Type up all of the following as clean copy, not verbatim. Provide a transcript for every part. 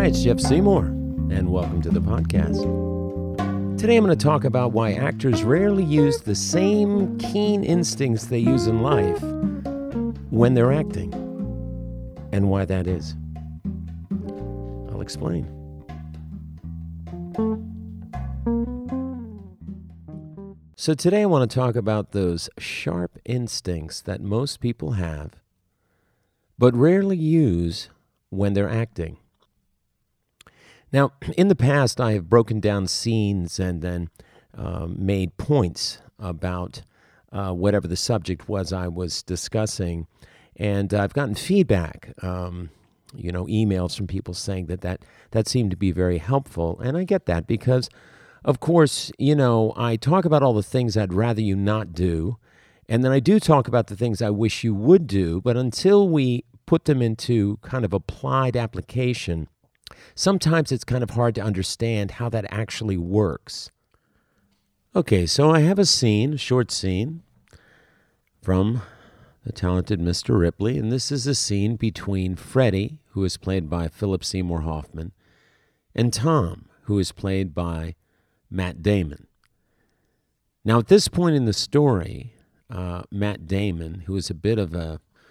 it's Jeff Seymour, and welcome to the podcast. Today I'm going to talk about why actors rarely use the same keen instincts they use in life when they're acting, and why that is. I'll explain. So today I want to talk about those sharp instincts that most people have, but rarely use when they're acting. Now, in the past, I have broken down scenes and then made points about whatever the subject was I was discussing, and I've gotten feedback, emails from people saying that seemed to be very helpful, and I get that because, of course, I talk about all the things I'd rather you not do, and then I do talk about the things I wish you would do, but until we put them into kind of applied application, sometimes it's kind of hard to understand how that actually works. Okay, so I have a short scene from the talented Mr. Ripley, and this is a scene between Freddie, who is played by Philip Seymour Hoffman, and Tom, who is played by Matt Damon. Now, at this point in the story, Matt Damon, who is a bit of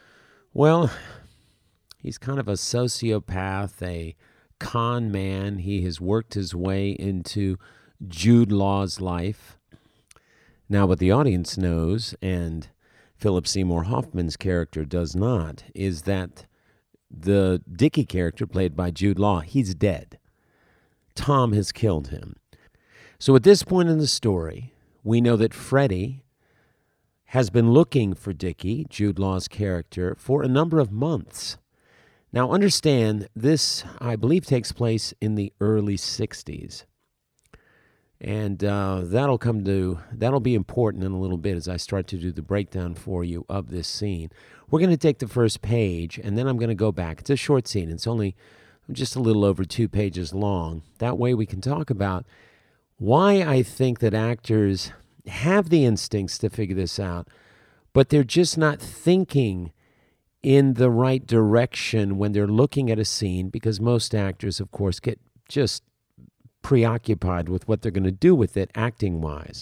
he's kind of a sociopath, a con man. He has worked his way into Jude Law's life. Now, what the audience knows, and Philip Seymour Hoffman's character does not, is that the Dickie character, played by Jude Law, he's dead. Tom has killed him. So at this point in the story, we know that Freddie has been looking for Dickie, Jude Law's character, for a number of months. Now, understand, this, I believe, takes place in the early 60s. And that'll be important in a little bit as I start to do the breakdown for you of this scene. We're going to take the first page, and then I'm going to go back. It's a short scene. It's only just a little over 2 pages long. That way we can talk about why I think that actors have the instincts to figure this out, but they're just not thinking in the right direction when they're looking at a scene, because most actors, of course, get just preoccupied with what they're going to do with it acting-wise.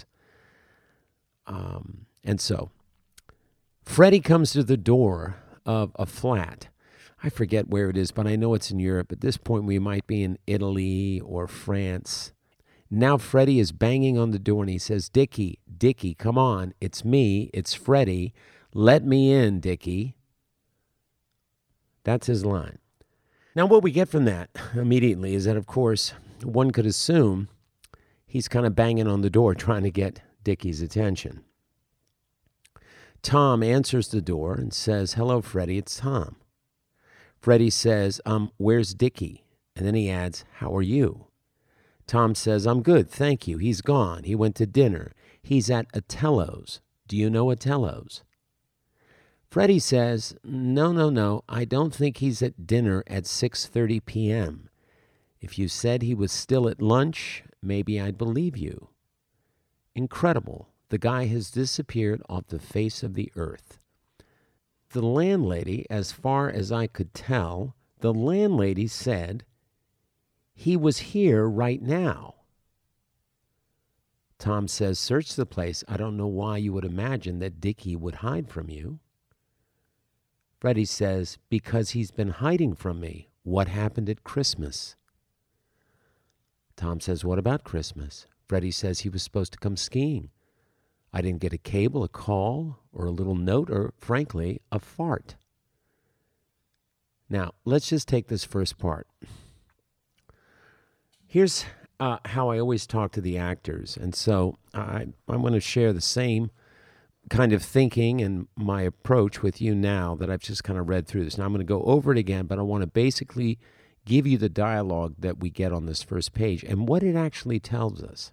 And so, Freddie comes to the door of a flat. I forget where it is, but I know it's in Europe. At this point, we might be in Italy or France. Now Freddie is banging on the door, and he says, Dickie, come on. It's me. It's Freddie. Let me in, Dickie. That's his line. Now, what we get from that immediately is that, of course, one could assume he's kind of banging on the door trying to get Dickie's attention. Tom answers the door and says, hello, Freddie, it's Tom. Freddie says, where's Dickie? And then he adds, how are you? Tom says, I'm good, thank you. He's gone. He went to dinner. He's at Otello's. Do you know Otello's? Freddie says, no, I don't think he's at dinner at 6:30 p.m. If you said he was still at lunch, maybe I'd believe you. Incredible. The guy has disappeared off the face of the earth. The landlady, as far as I could tell, the landlady said he was here right now. Tom says, search the place. I don't know why you would imagine that Dickie would hide from you. Freddie says, because he's been hiding from me. What happened at Christmas? Tom says, what about Christmas? Freddie says he was supposed to come skiing. I didn't get a cable, a call, or a little note, or, frankly, a fart. Now, let's just take this first part. Here's how I always talk to the actors, and so I'm going to share the same kind of thinking and my approach with you now that I've just kind of read through this. Now I'm going to go over it again, but I want to basically give you the dialogue that we get on this first page and what it actually tells us.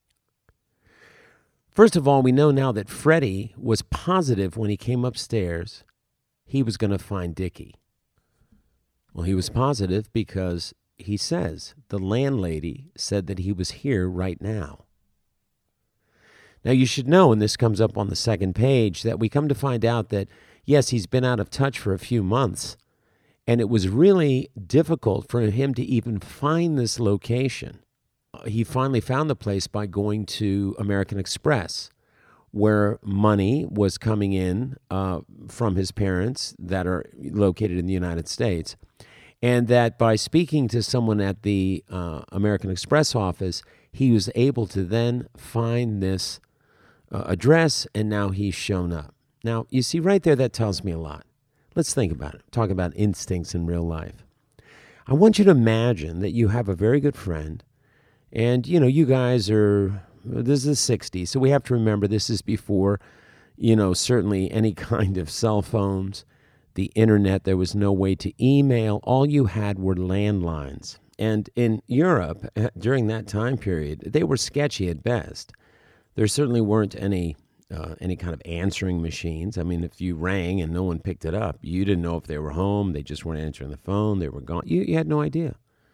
First of all, we know now that Freddie was positive when he came upstairs he was going to find Dickie. Well, he was positive because he says the landlady said that he was here right now. Now, you should know, and this comes up on the second page, that we come to find out that, yes, he's been out of touch for a few months, And it was really difficult for him to even find this location. He finally found the place by going to American Express, where money was coming in from his parents that are located in the United States. And that by speaking to someone at the American Express office, he was able to then find this address, and now he's shown up. Now, you see, right there, that tells me a lot. Let's think about it. Talk about instincts in real life. I want you to imagine that you have a very good friend, and, you guys are, this is the 60s, so we have to remember this is before, certainly any kind of cell phones, the internet. There was no way to email. All you had were landlines. And in Europe, during that time period, they were sketchy at best. There certainly weren't any kind of answering machines. I mean, if you rang and no one picked it up, you didn't know if they were home. They just weren't answering the phone. They were gone. You had no idea.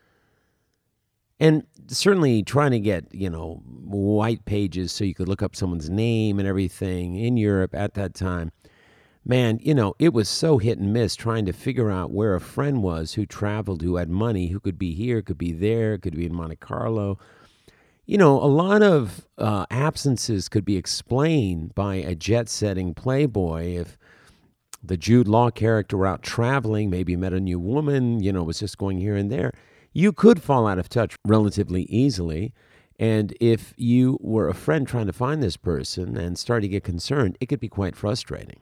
And certainly trying to get, white pages so you could look up someone's name and everything in Europe at that time, man, it was so hit and miss trying to figure out where a friend was who traveled, who had money, who could be here, could be there, could be in Monte Carlo. A lot of absences could be explained by a jet-setting playboy. If the Jude Law character were out traveling, maybe met a new woman, was just going here and there, you could fall out of touch relatively easily. And if you were a friend trying to find this person and start to get concerned, it could be quite frustrating.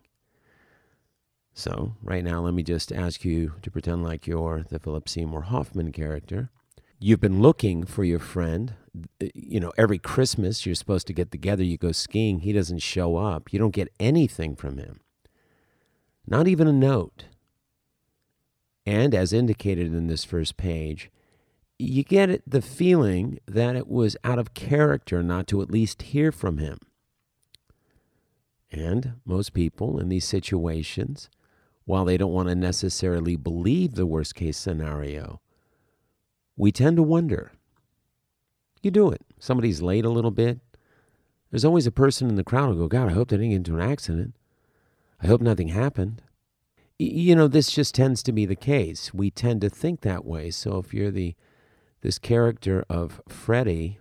So right now, let me just ask you to pretend like you're the Philip Seymour Hoffman character. You've been looking for your friend. Every Christmas you're supposed to get together. You go skiing. He doesn't show up. You don't get anything from him. Not even a note. And as indicated in this first page, you get the feeling that it was out of character not to at least hear from him. And most people in these situations, while they don't want to necessarily believe the worst case scenario, we tend to wonder. You do it. Somebody's late a little bit. There's always a person in the crowd who go, God, I hope they didn't get into an accident. I hope nothing happened. This just tends to be the case. We tend to think that way. So if you're this character of Freddie,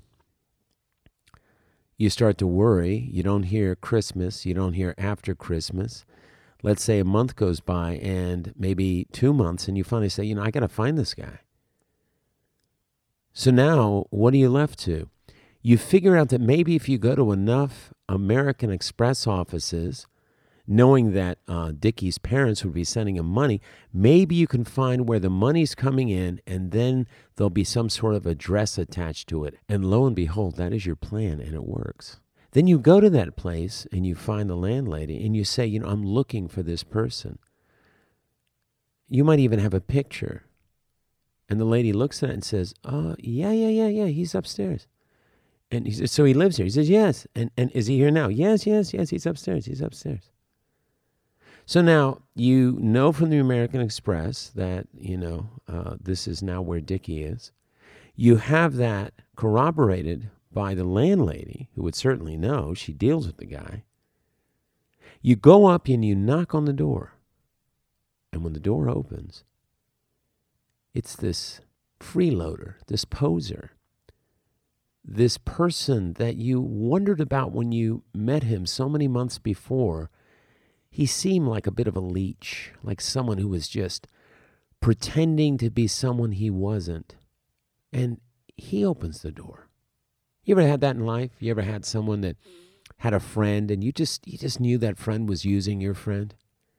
you start to worry. You don't hear Christmas. You don't hear after Christmas. Let's say a month goes by and maybe 2 months, and you finally say, I got to find this guy. So now, what are you left to? You figure out that maybe if you go to enough American Express offices, knowing that Dickie's parents would be sending him money, maybe you can find where the money's coming in, and then there'll be some sort of address attached to it. And lo and behold, that is your plan, and it works. Then you go to that place, and you find the landlady, and you say, I'm looking for this person. You might even have a picture. And the lady looks at it and says, yeah, he's upstairs. And he says, so he lives here? He says, yes. And is he here now? Yes, he's upstairs. So now you know from the American Express that, this is now where Dickie is. You have that corroborated by the landlady, who would certainly know. She deals with the guy. You go up and you knock on the door. And when the door opens, it's this freeloader, this poser, this person that you wondered about when you met him so many months before. He seemed like a bit of a leech, like someone who was just pretending to be someone he wasn't. And he opens the door. You ever had that in life? You ever had someone that had a friend and you just knew that friend was using your friend?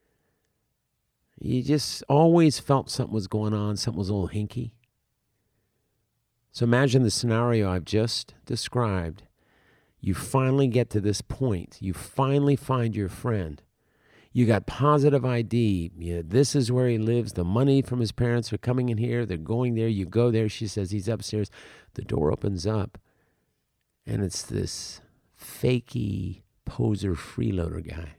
You just always felt something was going on, something was a little hinky. So imagine the scenario I've just described. You finally get to this point. You finally find your friend. You got positive ID. This is where he lives. The money from his parents are coming in here. They're going there. You go there. She says he's upstairs. The door opens up. And it's this fakey poser freeloader guy.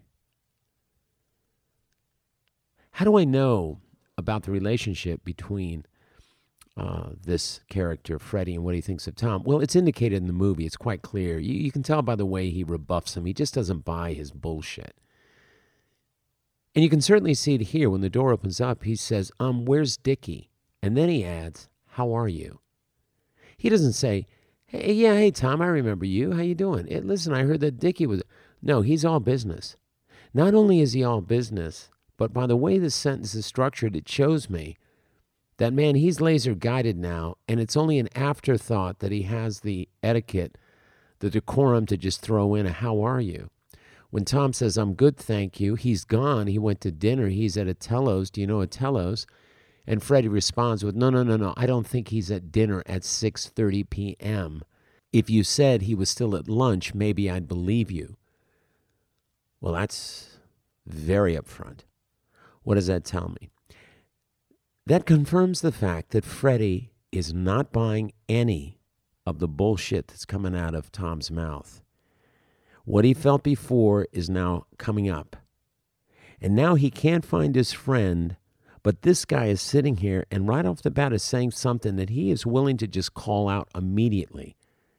How do I know about the relationship between this character, Freddie, and what he thinks of Tom? Well, it's indicated in the movie. It's quite clear. You can tell by the way he rebuffs him. He just doesn't buy his bullshit. And you can certainly see it here when the door opens up. He says, where's Dickie? And then he adds, how are you? He doesn't say, hey, Tom, I remember you. How you doing? Listen, I heard that Dickie was... No, he's all business. Not only is he all business, but by the way this sentence is structured, it shows me that, man, he's laser guided now, and it's only an afterthought that he has the etiquette, the decorum to just throw in a how are you? When Tom says, I'm good, thank you, he's gone. He went to dinner. He's at Otello's. Do you know Otello's? And Freddie responds with, no, I don't think he's at dinner at 6:30 p.m. If you said he was still at lunch, maybe I'd believe you. Well, that's very upfront. What does that tell me? That confirms the fact that Freddie is not buying any of the bullshit that's coming out of Tom's mouth. What he felt before is now coming up. And now he can't find his friend, but this guy is sitting here and right off the bat is saying something that he is willing to just call out immediately.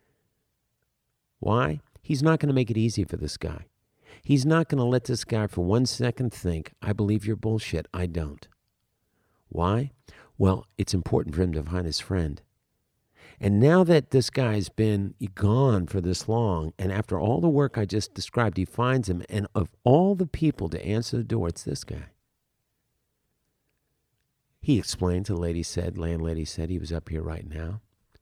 Why? He's not going to make it easy for this guy. He's not going to let this guy for 1 second think, I believe your bullshit. I don't. Why? Well, it's important for him to find his friend. And now that this guy's been gone for this long, and after all the work I just described, he finds him, and of all the people to answer the door, it's this guy. He explained to landlady said he was up here right now.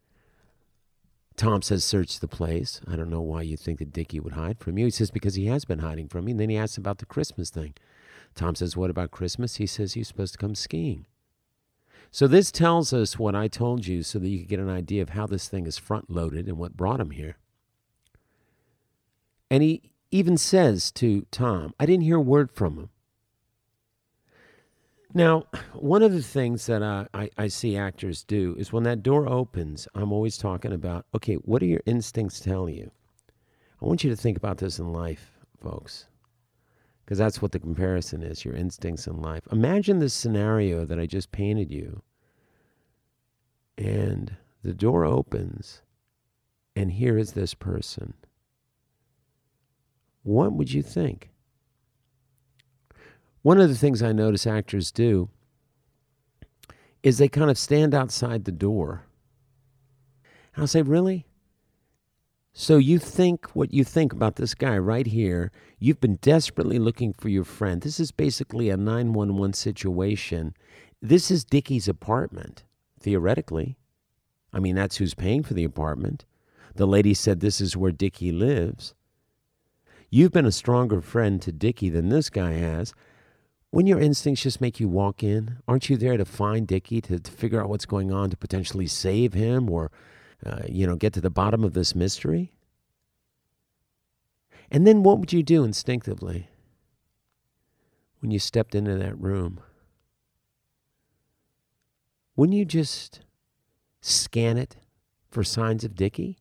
Tom says, search the place. I don't know why you think that Dickie would hide from you. He says, because he has been hiding from me. And then he asks about the Christmas thing. Tom says, what about Christmas? He says, he's supposed to come skiing. So this tells us what I told you so that you can get an idea of how this thing is front-loaded and what brought him here. And he even says to Tom, I didn't hear a word from him. Now, one of the things that I see actors do is when that door opens, I'm always talking about, okay, what do your instincts tell you? I want you to think about this in life, folks, because that's what the comparison is, your instincts in life. Imagine this scenario that I just painted you, and the door opens, and here is this person. What would you think? One of the things I notice actors do is they kind of stand outside the door. And I'll say, really? So you think what you think about this guy right here. You've been desperately looking for your friend. This is basically a 911 situation. This is Dickie's apartment, theoretically. I mean, that's who's paying for the apartment. The lady said this is where Dickie lives. You've been a stronger friend to Dickie than this guy has. When your instincts just make you walk in, aren't you there to find Dickie, to figure out what's going on, to potentially save him or, get to the bottom of this mystery? And then what would you do instinctively when you stepped into that room? Wouldn't you just scan it for signs of Dickie?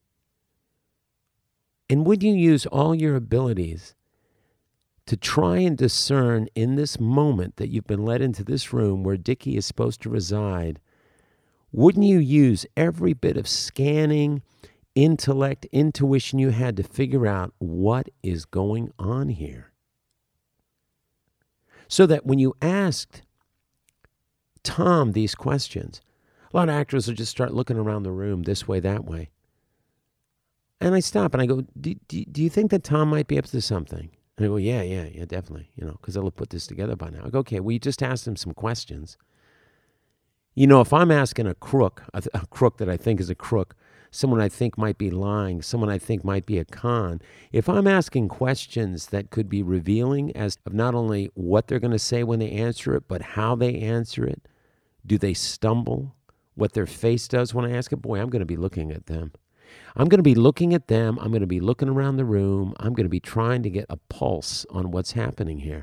And would you use all your abilities to try and discern in this moment that you've been led into this room where Dickie is supposed to reside? Wouldn't you use every bit of scanning, intellect, intuition you had to figure out what is going on here? So that when you asked Tom these questions, a lot of actors will just start looking around the room this way, that way. And I stop and I go, do you think that Tom might be up to something? And I go, yeah, definitely, because they'll have put this together by now. I go, okay, well, you just asked him some questions. If I'm asking a crook that I think is a crook, someone I think might be lying, someone I think might be a con, if I'm asking questions that could be revealing as of not only what they're going to say when they answer it, but how they answer it, do they stumble, what their face does when I ask it, boy, I'm going to be looking at them. I'm going to be looking at them. I'm going to be looking around the room. I'm going to be trying to get a pulse on what's happening here.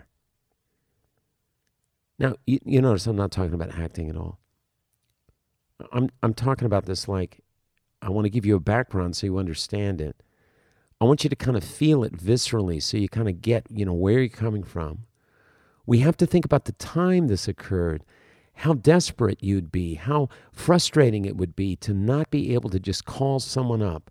Now, you notice I'm not talking about acting at all. I'm talking about this like I want to give you a background so you understand it. I want you to kind of feel it viscerally so you kind of get, where you're coming from. We have to think about the time this occurred, how desperate you'd be, how frustrating it would be to not be able to just call someone up.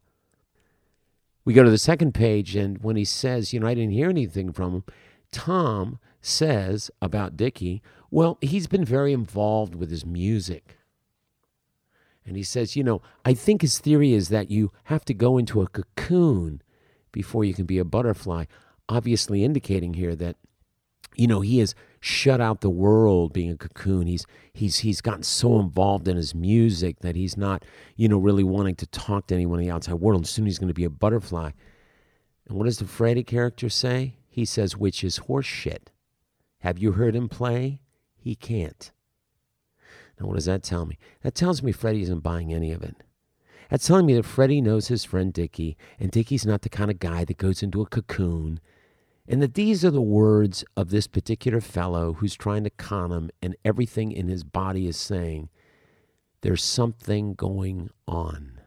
We go to the second page, and when he says, I didn't hear anything from him, Tom says about Dickie, well, he's been very involved with his music. And he says, I think his theory is that you have to go into a cocoon before you can be a butterfly, obviously indicating here that, he has shut out the world being a cocoon. He's gotten so involved in his music that he's not, really wanting to talk to anyone in the outside world. And soon he's going to be a butterfly. And what does the Freddie character say? He says, which is horse shit. Have you heard him play? He can't. Now, what does that tell me? That tells me Freddie isn't buying any of it. That's telling me that Freddie knows his friend Dickie, and Dickie's not the kind of guy that goes into a cocoon, and that these are the words of this particular fellow who's trying to con him, and everything in his body is saying, there's something going on.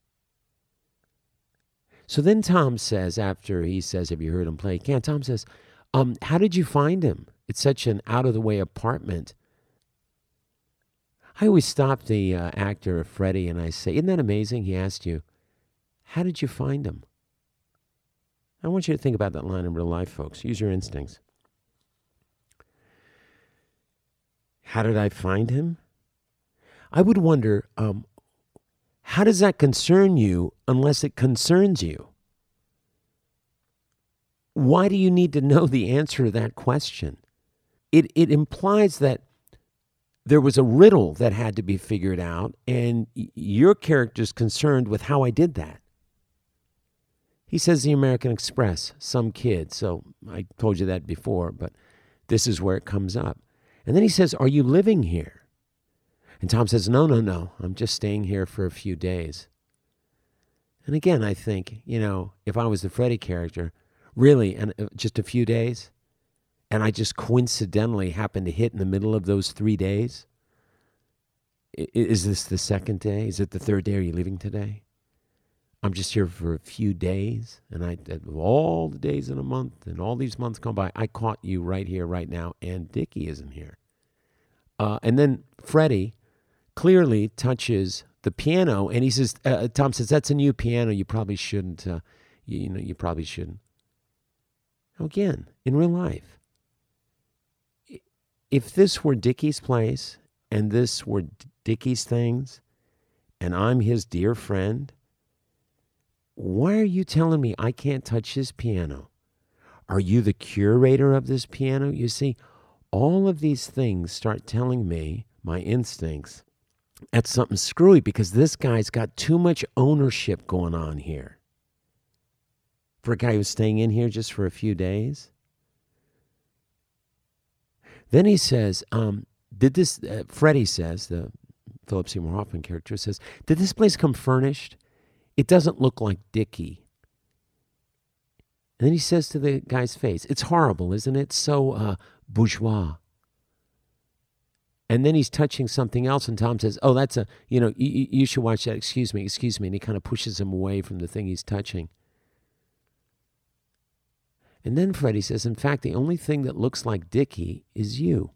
So then Tom says, after he says, have you heard him play? He can't. Tom says, how did you find him? It's such an out-of-the-way apartment. I always stop the actor, Freddie, and I say, isn't that amazing? He asked you, how did you find him? I want you to think about that line in real life, folks. Use your instincts. How did I find him? I would wonder, how does that concern you unless it concerns you? Why do you need to know the answer to that question? It implies that there was a riddle that had to be figured out, and your character's concerned with how I did that. He says the American Express, some kid. So I told you that before, but this is where it comes up. And then he says, are you living here? And Tom says, no. I'm just staying here for a few days. And again, I think, if I was the Freddie character, really, and just a few days, and I just coincidentally happened to hit in the middle of those 3 days, is this the second day? Is it the third day? Are you leaving today? I'm just here for a few days, and all the days in a month, and all these months come by, I caught you right here, right now, and Dickie isn't here. And then Freddie clearly touches the piano, and he says, Tom says, that's a new piano, you probably shouldn't, you probably shouldn't. Again, in real life, if this were Dickie's place, and this were Dickie's things, and I'm his dear friend, why are you telling me I can't touch his piano? Are you the curator of this piano? You see, all of these things start telling me, my instincts, that's something screwy because this guy's got too much ownership going on here. For a guy who's staying in here just for a few days. Then he says, Freddie says, the Philip Seymour Hoffman character says, did this place come furnished? It doesn't look like Dickie. And then he says to the guy's face, it's horrible, isn't it? So bourgeois. And then he's touching something else, and Tom says, oh, that's you should watch that, excuse me. And he kind of pushes him away from the thing he's touching. And then Freddie says, in fact, the only thing that looks like Dickie is you.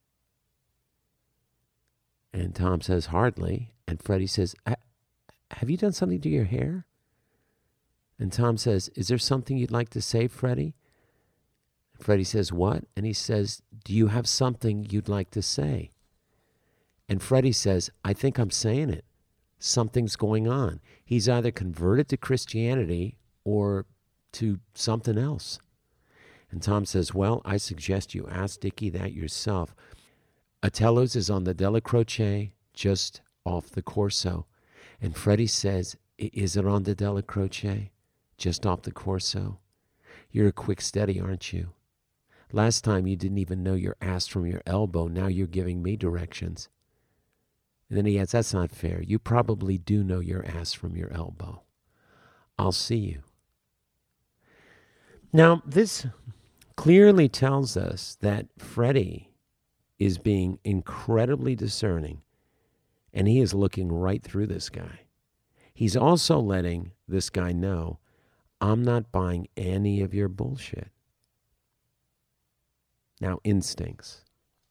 And Tom says, hardly. And Freddie says, have you done something to your hair? And Tom says, is there something you'd like to say, Freddie? Freddie says, what? And he says, do you have something you'd like to say? And Freddie says, I think I'm saying it. Something's going on. He's either converted to Christianity or to something else. And Tom says, well, I suggest you ask Dickie that yourself. Atello's is on the Della Croce, just off the Corso. And Freddie says, is it on the Della Croce, just off the Corso? You're a quick steady, aren't you? Last time you didn't even know your ass from your elbow. Now you're giving me directions. And then he adds, that's not fair. You probably do know your ass from your elbow. I'll see you. Now, this clearly tells us that Freddie is being incredibly discerning, and he is looking right through this guy. He's also letting this guy know, I'm not buying any of your bullshit. Now, instincts.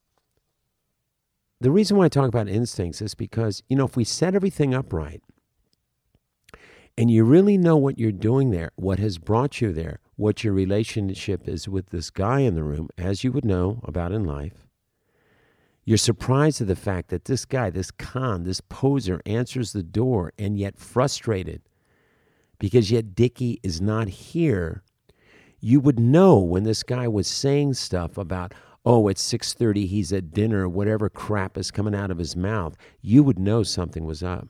The reason why I talk about instincts is because, if we set everything up right, and you really know what you're doing there, what has brought you there, what your relationship is with this guy in the room, as you would know about in life. You're surprised at the fact that this guy, this con, this poser, answers the door, and yet frustrated because yet Dickie is not here. You would know when this guy was saying stuff about, oh, it's 6:30, he's at dinner, whatever crap is coming out of his mouth. You would know something was up.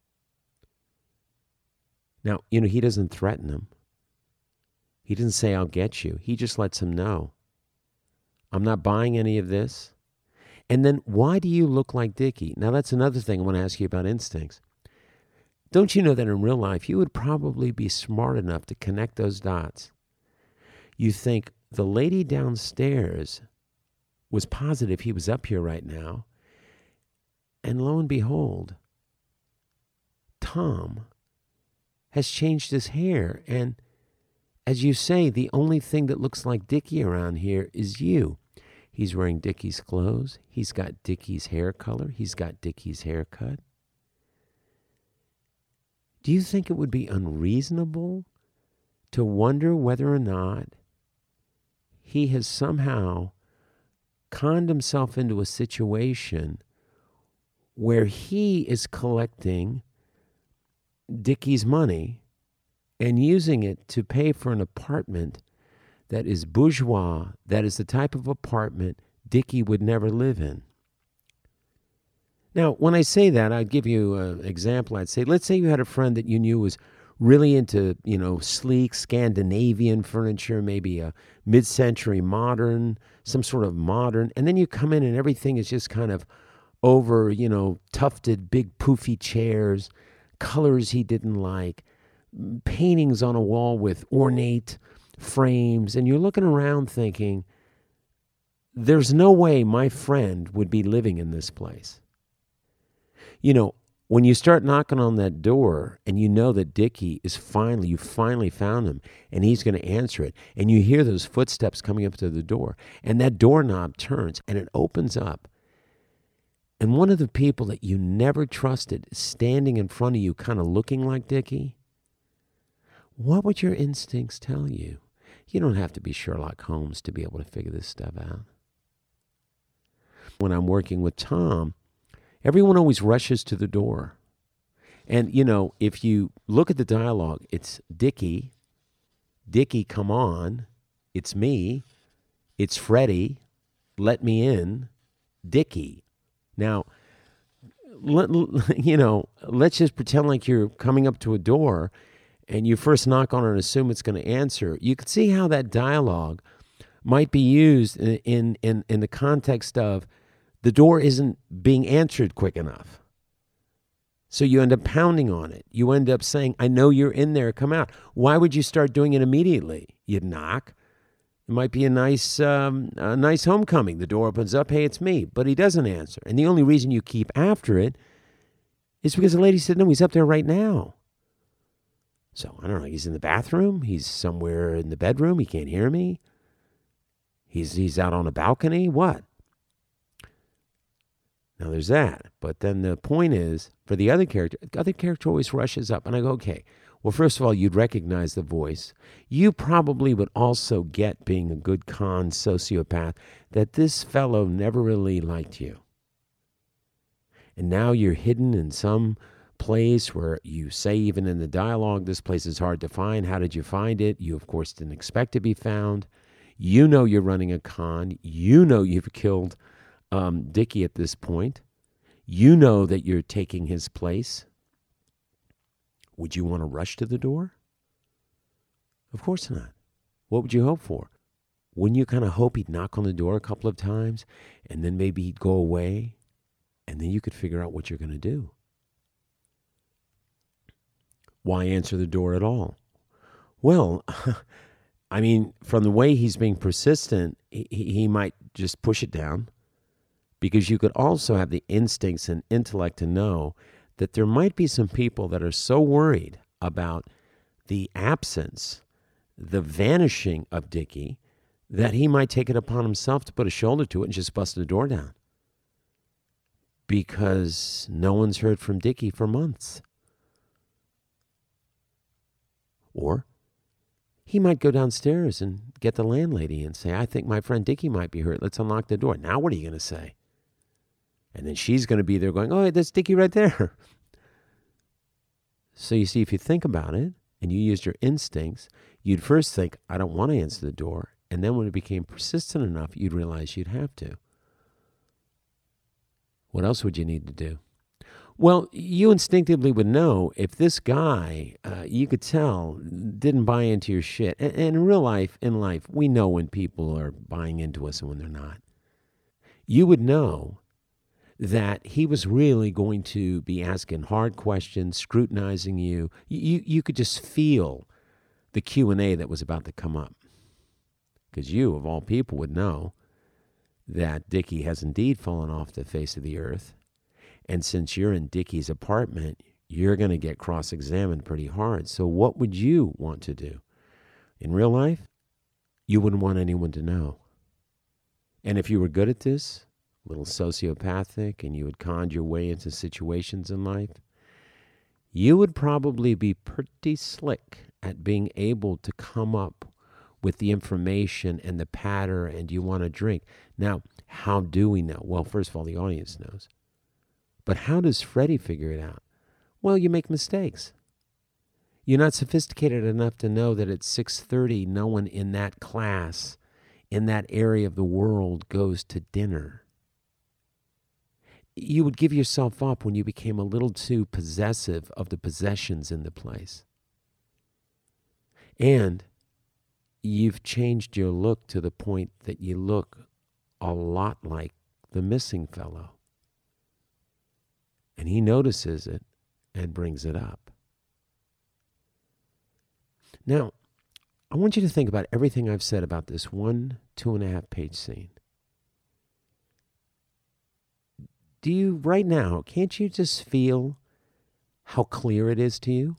Now, he doesn't threaten him. He doesn't say, I'll get you. He just lets him know, I'm not buying any of this. And then why do you look like Dickie? Now, that's another thing I want to ask you about instincts. Don't you know that in real life, you would probably be smart enough to connect those dots? You think the lady downstairs was positive he was up here right now. And lo and behold, Tom has changed his hair. And as you say, the only thing that looks like Dickie around here is you. He's wearing Dickie's clothes. He's got Dickie's hair color. He's got Dickie's haircut. Do you think it would be unreasonable to wonder whether or not he has somehow conned himself into a situation where he is collecting Dickie's money and using it to pay for an apartment that is bourgeois, that is the type of apartment Dickie would never live in? Now, when I say that, I'd give you an example. I'd say, let's say you had a friend that you knew was really into, sleek Scandinavian furniture, maybe a mid-century modern, some sort of modern, and then you come in and everything is just kind of over, tufted, big poofy chairs, colors he didn't like, paintings on a wall with ornate frames, and you're looking around thinking, there's no way my friend would be living in this place. When you start knocking on that door and you know that Dickie is you finally found him and he's going to answer it, and you hear those footsteps coming up to the door, and that doorknob turns and it opens up, and one of the people that you never trusted is standing in front of you kind of looking like Dickie, what would your instincts tell you? You don't have to be Sherlock Holmes to be able to figure this stuff out. When I'm working with Tom, everyone always rushes to the door. And, if you look at the dialogue, it's Dickie, come on, it's me, it's Freddie, let me in, Dickie. Now, let's just pretend like you're coming up to a door and you first knock on it and assume it's going to answer. You could see how that dialogue might be used in the context of the door isn't being answered quick enough. So you end up pounding on it. You end up saying, I know you're in there, come out. Why would you start doing it immediately? You'd knock. It might be a nice homecoming. The door opens up, hey, it's me. But he doesn't answer. And the only reason you keep after it is because the lady said, no, he's up there right now. So, I don't know, he's in the bathroom. He's somewhere in the bedroom. He can't hear me. He's out on a balcony. What? Now, there's that. But then the point is, for the other character always rushes up. And I go, okay, well, first of all, you'd recognize the voice. You probably would also get, being a good con sociopath, that this fellow never really liked you. And now you're hidden in some place where you say, even in the dialogue, this place is hard to find. How did you find it? You, of course, didn't expect to be found. You know you're running a con. You know you've killed Dickie at this point. You know that you're taking his place. Would you want to rush to the door? Of course not. What would you hope for? Wouldn't you kind of hope he'd knock on the door a couple of times and then maybe he'd go away and then you could figure out what you're going to do? Why answer the door at all? Well, I mean, from the way he's being persistent, he might just push it down, because you could also have the instincts and intellect to know that there might be some people that are so worried about the absence, the vanishing of Dickie, that he might take it upon himself to put a shoulder to it and just bust the door down, because no one's heard from Dickie for months. Or He might go downstairs and get the landlady and say, I think my friend Dickie might be hurt. Let's unlock the door. Now what are you going to say? And then she's going to be there going, oh, that's Dickie right there. So you see, if you think about it and you used your instincts, you'd first think, I don't want to answer the door. And then when it became persistent enough, you'd realize you'd have to. What else would you need to do? Well, you instinctively would know if this guy, you could tell, didn't buy into your shit. And in real life, we know when people are buying into us and when they're not. You would know that he was really going to be asking hard questions, scrutinizing you. You could just feel the Q&A that was about to come up. Because you, of all people, would know that Dickie has indeed fallen off the face of the earth. And since you're in Dickie's apartment, you're going to get cross-examined pretty hard. So what would you want to do? In real life, you wouldn't want anyone to know. And if you were good at this, a little sociopathic, and you would con your way into situations in life, you would probably be pretty slick at being able to come up with the information and the patter, and you want to drink. Now, how do we know? Well, first of all, the audience knows. But how does Freddie figure it out? Well, you make mistakes. You're not sophisticated enough to know that at 6:30, no one in that class, in that area of the world, goes to dinner. You would give yourself up when you became a little too possessive of the possessions in the place. And you've changed your look to the point that you look a lot like the missing fellow. And he notices it and brings it up. Now, I want you to think about everything I've said about this 2.5 page scene. Do you, right now, can't you just feel how clear it is to you?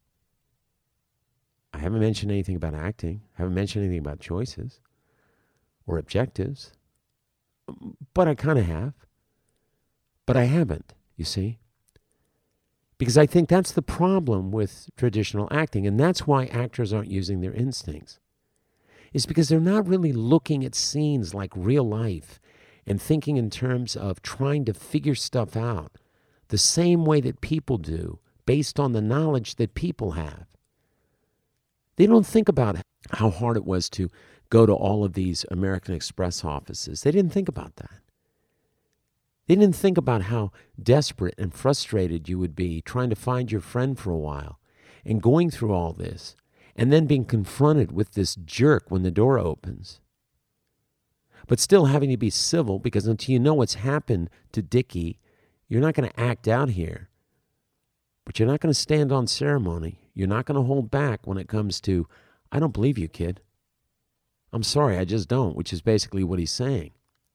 I haven't mentioned anything about acting. I haven't mentioned anything about choices or objectives. But I kind of have. But I haven't, you see? Because I think that's the problem with traditional acting, and that's why actors aren't using their instincts. It's because they're not really looking at scenes like real life and thinking in terms of trying to figure stuff out the same way that people do, based on the knowledge that people have. They don't think about how hard it was to go to all of these American Express offices. They didn't think about that. They didn't think about how desperate and frustrated you would be trying to find your friend for a while and going through all this and then being confronted with this jerk when the door opens. But still having to be civil, because until you know what's happened to Dickie, you're not going to act out here. But you're not going to stand on ceremony. You're not going to hold back when it comes to, I don't believe you, kid. I'm sorry, I just don't, which is basically what he's saying.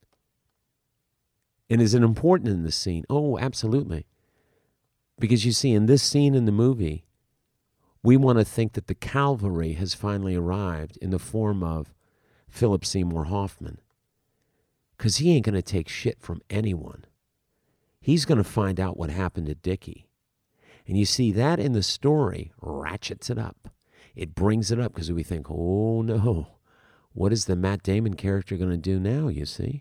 And is it important in this scene? Oh, absolutely. Because you see, in this scene in the movie, we want to think that the cavalry has finally arrived in the form of Philip Seymour Hoffman. Because he ain't going to take shit from anyone. He's going to find out what happened to Dickie. And you see, that in the story ratchets it up. It brings it up because we think, oh no, what is the Matt Damon character going to do now, you see?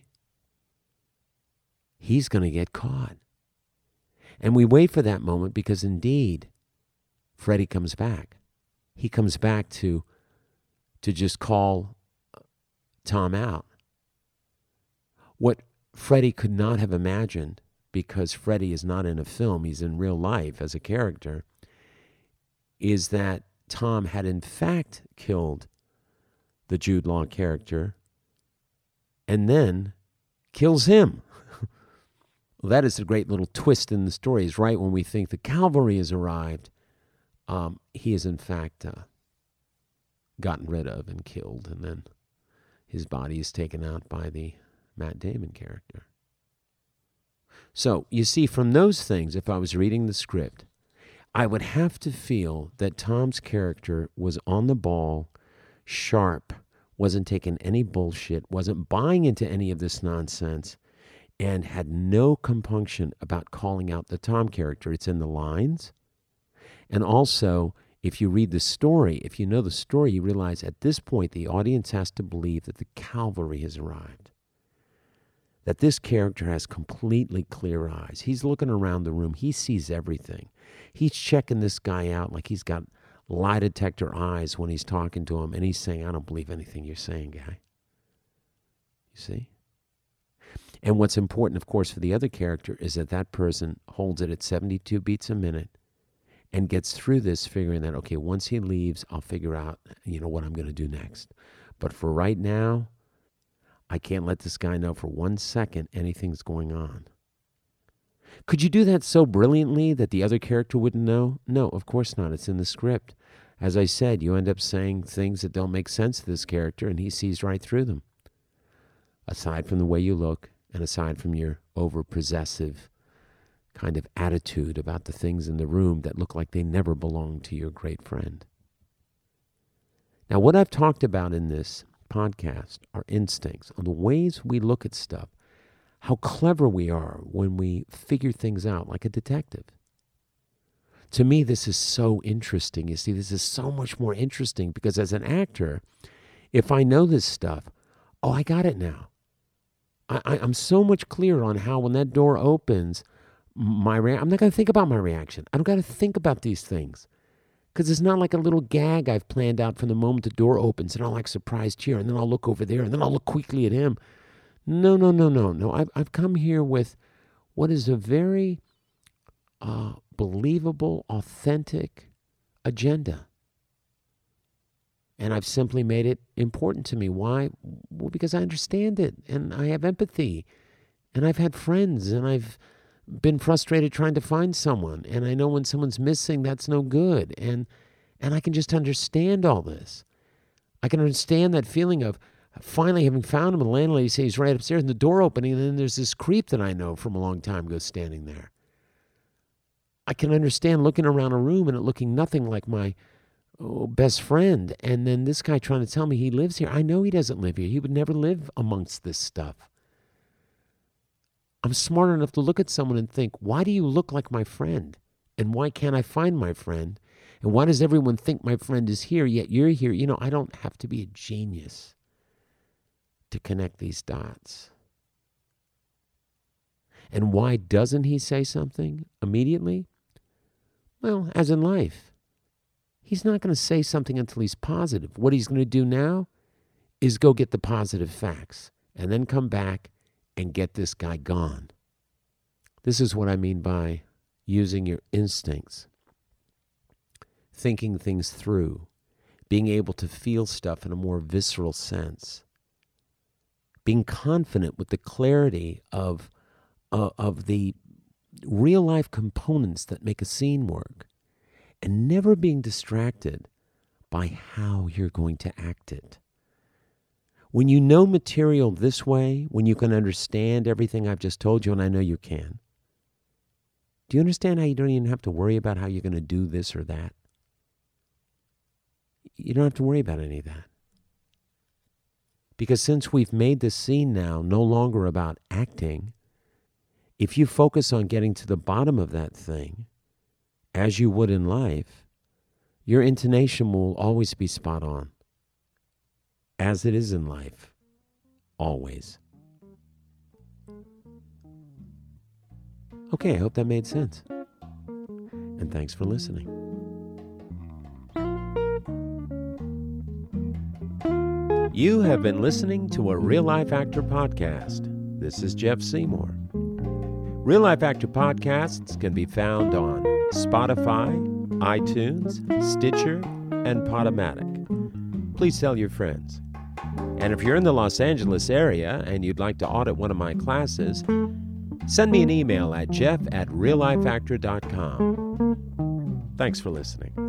He's going to get caught. And we wait for that moment because indeed, Freddie comes back. He comes back to just call Tom out. What Freddie could not have imagined, because Freddie is not in a film, he's in real life as a character, is that Tom had in fact killed the Jude Law character and then kills him. Well, that is a great little twist in the story. Is right when we think the cavalry has arrived, he is in fact gotten rid of and killed, and then his body is taken out by the Matt Damon character. So, you see, from those things, if I was reading the script, I would have to feel that Tom's character was on the ball, sharp, wasn't taking any bullshit, wasn't buying into any of this nonsense, and had no compunction about calling out the Tom character. It's in the lines, and also if you read the story, if you know the story, you realize at this point the audience has to believe that the cavalry has arrived. That this character has completely clear eyes. He's looking around the room. He sees everything. He's checking this guy out like he's got lie detector eyes when he's talking to him, and he's saying, I don't believe anything you're saying, guy. You see? And what's important, of course, for the other character is that that person holds it at 72 beats a minute and gets through this figuring that, okay, once he leaves, I'll figure out, what I'm going to do next. But for right now, I can't let this guy know for 1 second anything's going on. Could you do that so brilliantly that the other character wouldn't know? No, of course not. It's in the script. As I said, you end up saying things that don't make sense to this character, and he sees right through them. Aside from the way you look, and aside from your over-possessive kind of attitude about the things in the room that look like they never belong to your great friend. Now, what I've talked about in this podcast are instincts, on the ways we look at stuff, how clever we are when we figure things out like a detective. To me, this is so interesting. You see, this is so much more interesting because as an actor, if I know this stuff, I got it now. I'm so much clearer on how when that door opens, I'm not going to think about my reaction. I don't got to think about these things. Because it's not like a little gag I've planned out from the moment the door opens, and I'll like surprise cheer, and then I'll look over there, and then I'll look quickly at him. No. I've come here with what is a very believable, authentic agenda. And I've simply made it important to me. Why? Well, because I understand it, and I have empathy, and I've had friends, and I've been frustrated trying to find someone, and I know when someone's missing, that's no good, and I can just understand all this. I can understand that feeling of finally having found him, and the landlady says he's right upstairs, and the door opening, and then there's this creep that I know from a long time ago standing there. I can understand looking around a room and it looking nothing like my best friend, and then this guy trying to tell me he lives here. I know he doesn't live here. He would never live amongst this stuff. I'm smart enough to look at someone and think, why do you look like my friend? And why can't I find my friend? And why does everyone think my friend is here, yet you're here? I don't have to be a genius to connect these dots. And why doesn't he say something immediately? Well, as in life, he's not going to say something until he's positive. What he's going to do now is go get the positive facts and then come back and get this guy gone. This is what I mean by using your instincts, thinking things through, being able to feel stuff in a more visceral sense, being confident with the clarity of the real-life components that make a scene work, and never being distracted by how you're going to act it. When you know material this way, when you can understand everything I've just told you, and I know you can, do you understand how you don't even have to worry about how you're going to do this or that? You don't have to worry about any of that. Because since we've made this scene now no longer about acting, if you focus on getting to the bottom of that thing, as you would in life, your intonation will always be spot on. As it is in life, always. Okay, I hope that made sense. And thanks for listening. You have been listening to a Real Life Actor podcast. This is Jeff Seymour. Real Life Actor podcasts can be found on Spotify, iTunes, Stitcher, and Podomatic. Please tell your friends. And if you're in the Los Angeles area and you'd like to audit one of my classes, send me an email at jeff@reallifeactor.com. Thanks for listening.